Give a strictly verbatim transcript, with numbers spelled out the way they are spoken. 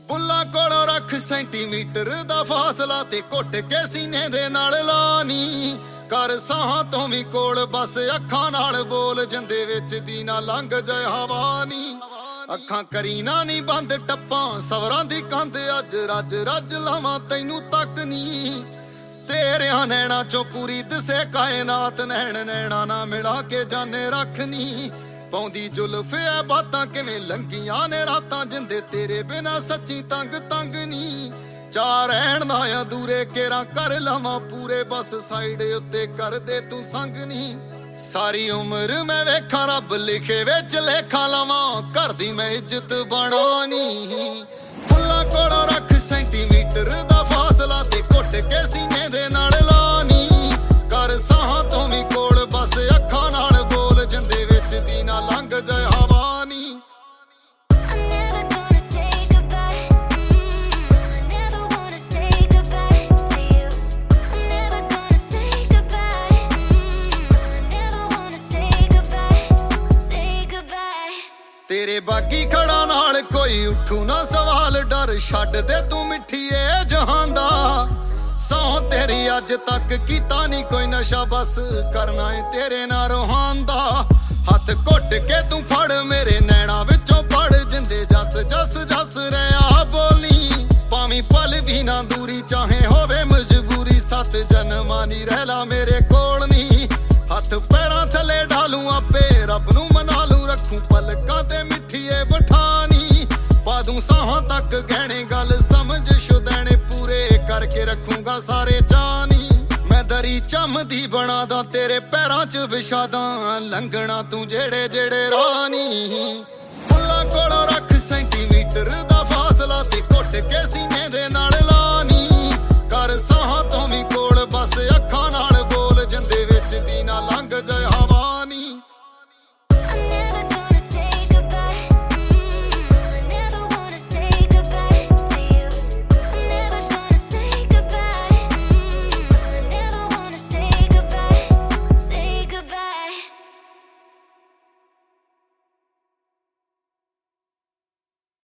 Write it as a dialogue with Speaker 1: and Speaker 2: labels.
Speaker 1: ਬੁੱਲਾਂ ਕੋਲੋਂ ਰੱਖ ਸੈਂਟੀਮੀਟਰ ਦਾ ਫਾਸਲਾ ਤੇ ਘੁੱਟ ਕੇ ਸੀਨੇ ਦੇ ਨਾਲ ਲਾਨੀ ਕਰ ਸਾਹਾਂ ਤੋਂ ਵੀ ਕੋਲ ਬਸ ਅੱਖਾਂ ਨਾਲ ਬੋਲ ਜੰਦੇ ਵਿੱਚ ਦੀ ਨਾ ਲੰਘ ਜਾਏ ਹਵਾ ਨੀ ਅੱਖਾਂ ਕਰੀ ਨਾ ਨੀ ਬੰਦ ਟੱਪਾਂ ਸਵਰਾਂ ਦੀ ਕੰਧ ਅੱਜ ਰੱਜ ਰੱਜ ਲਾਵਾਂ ਤੈਨੂੰ ਤੱਕ ਨੀ ਤੇਰਿਆਂ ਨੈਣਾ ਚੋਂ ਪੂਰੀ ਦਿਸੇ ਕਾਇਨਾਤ ਨੈਣ ਨੈਣਾ ਨਾ ਮਿਲਾ ਕੇ ਜਾਣੇ ਰੱਖਨੀ ਪਾਉਂਦੀ ਜ਼ੁਲਫ ਐ ਬਾਤਾਂ ਕਿਵੇਂ ਲੰਗੀਆਂ ਨੇ ਰਾਤਾਂ ਜਿੰਦੇ ਤੇਰੇ ਬਿਨਾ ਸੱਚੀ ਤੰਗ ਤੰਗ ਨੀ ਚਾਰ ਰਹਿਣ ਦਾ ਅਧੂਰੇ ਕੇਰਾਂ ਕਰ ਲਵਾਂ ਪੂਰੇ ਬਸ ਸਾਈਡ ਉੱਤੇ ਕਰ ਦੇ ਤੂੰ ਸੰਗ ਨੀ ਸਾਰੀ ਉਮਰ ਮੈਂ ਵੇਖਾਂ ਰੱਬ ਲਿਖੇ ਵਿੱਚ ਲੇਖਾਂ ਲਵਾਂ ਘਰ ਦੀ ਮੈਂ ਇੱਜ਼ਤ ਬਣਾਉਣੀ ਬੁੱਲਾਂ ਕੋਲੋਂ ਰੱਖ ਸੈਂਟੀਮੀਟਰ ਦਾ ਫਾਸਲਾ ਤੇ ਘੁੱਟ ਕੇ ਸੀਨੇ ਦੇ ਨਾਲ ਲਾਨੀ ਕਰ ਸਾਹਾਂ ਤੋਂ ਵੀ ਕੋਲ ਬਸ ਅੱਖਾਂ ਨਾਲ ਬੋਲ ਜੰਦੇ ਵਿੱਚ ਦੀ ਨਾ ਲੰਘ ਜਾਏ ਹਵਾ ਨੀ ਤੇਰੇ ਬਾਗੀ ਖੜਾ ਨਾਲ ਕੋਈ ਉੱਠੂ ਨਾ ਸਵਾਲ ਡਰ ਛੱਡ ਦੇ ਤੂੰ ਮਿੱਠੀਏ ਜਹਾਨ ਦਾ ਸੌ ਤੇਰੀ ਅੱਜ ਤੱਕ ਕੀਤਾ ਨਹੀਂ ਕੋਈ ਨਸ਼ਾ ਬਸ ਕਰਨਾ ਏ ਤੇਰੇ ਨਾਲ ਰੋਹਾਨ ਦਾ ਹੱਥ ਘੁੱਟ ਕੇ ਤੂੰ ਫੜ ਮੇਰੇ ਨੈਣਾ ਵਿੱਚੋਂ ਪੜ ਜਿੰਦੇ ਜਸ ਜਸ ਜਸ ਰਿਹਾ ਬੋਲੀ ਭਾਵੇਂ ਪਲ ਵੀ ਨਾ ਦੂਰੀ ਚਾਹੇ ਹੋਵੇ ਮਜਬੂਰੀ ਸੱਤ ਜਨਮਾਂ ਨੀ ਰਹਿ ਲਾ ਮੇਰੇ ਕੋਲ ਨੀ ਹੱਥ ਪੈਰਾਂ ਥੱਲੇ ਢਾਲੂ ਆਪੇ ਰੱਬ ਨੂੰ ਮਨਾ ਲੂ ਰੱਖੂ ਪਲਕਾਂ ਤੇ ਮਿੱਠੀਏ ਬਠਾਨੀ ਪਾਦੂ ਸਾਹਾਂ ਤੱਕ ਗਹਿਣੇ ਗੱਲ ਸਮਝ ਸ਼ੁਦੈਣੇ ਪੂਰੇ ਕਰਕੇ ਰੱਖੂਗਾ ਸਾਰੇ ਚਾਨੀ ਮੈਂ ਦਰੀ ਚਮਦੀ ਬਣਾਦਾ ਤੇਰੇ ਪੈਰਾਂ 'ਚ ਵਿਛਾਦਾਂ ਲੰਘਣਾ ਤੂੰ ਜਿਹੜੇ ਜਿਹੜੇ ਰਾਹ ਨੀ ਬੁੱਲਾਂ ਕੋਲੋਂ ਰੱਖ ਸੈਂਟੀਮੀਟਰ ਦਾ ਫਾਸਲਾ ਤੇ ਘੁੱਟ ਕੇ ਸੀ